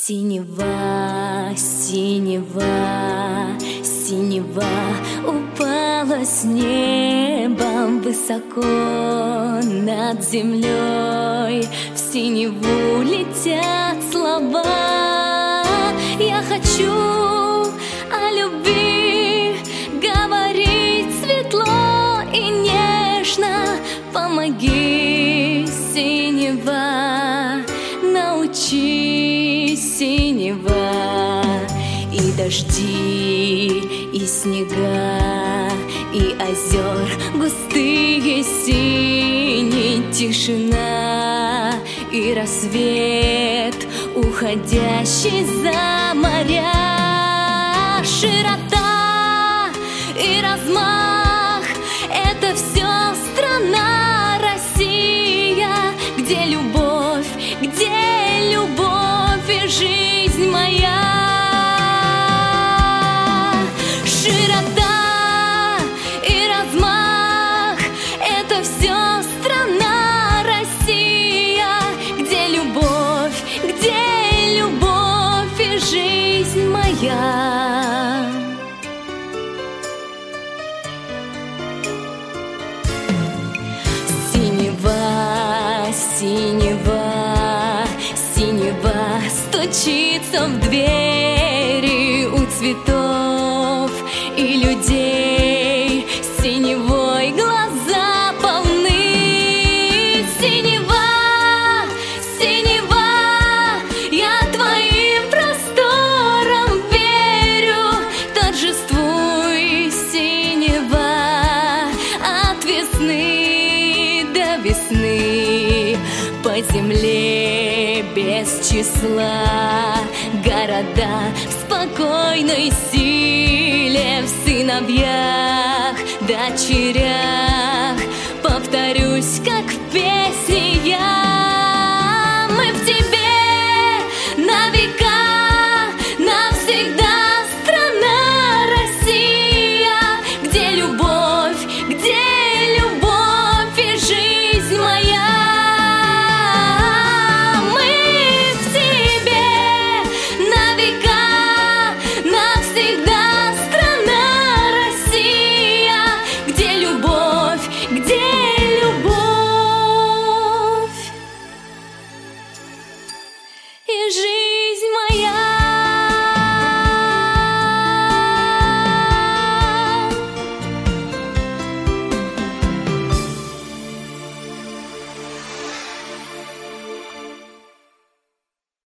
Синева, синева, синева упала с неба высоко над землей. В синеву летят слова. Я хочу о любви говорить светло и нежно. Помоги, синева, научи, синева. И дожди, и снега, и озер густые синие, тишина и рассвет, уходящий за моря. Широта и размах — это все страна Россия, где любовь и жизнь моя. Широта и размах — это все страна Россия, где любовь и жизнь моя. Синева, синева, синева стучится в двери у цветов и людей. Синевой глаза полны. Синева, синева, я твоим просторам верю. Торжествуй, синева, от весны до весны. По земле без числа города в спокойной силе, в сыновьях, дочерях.